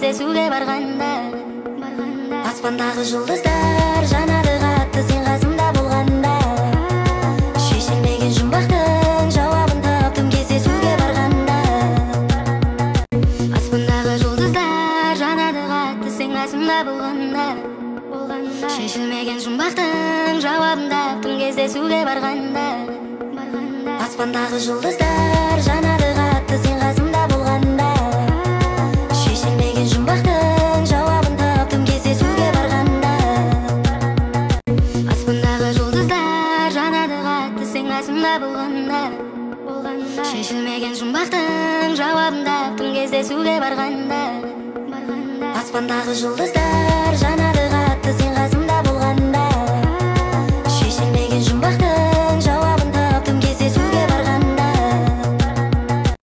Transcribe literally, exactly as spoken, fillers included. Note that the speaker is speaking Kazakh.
кездесуге барганда, аспандагы жұлдыздар жанады қатты сен қасымда болғанда. Шешілмеген жұмбақтың жауабын таптым кездесуге барганда. Аспандағы жұлдыздар жанады қатты сен қасымда болғанда. Шешілмеген жұмбақтың жауабын таптым кездесуге барганда. Аспандағы жұлдыздар жанады қатты сен қасымда болғанда. Шешілмеген жұмбақтың жауабын таптым кездесуге барганда. Аспандағы жұлдыздар жанады қатты сен қасымда болғанда. Шешілмеген жұмбақтың жауабын таптым кездесуге барганда. Аспандағы жұлдыздар жанады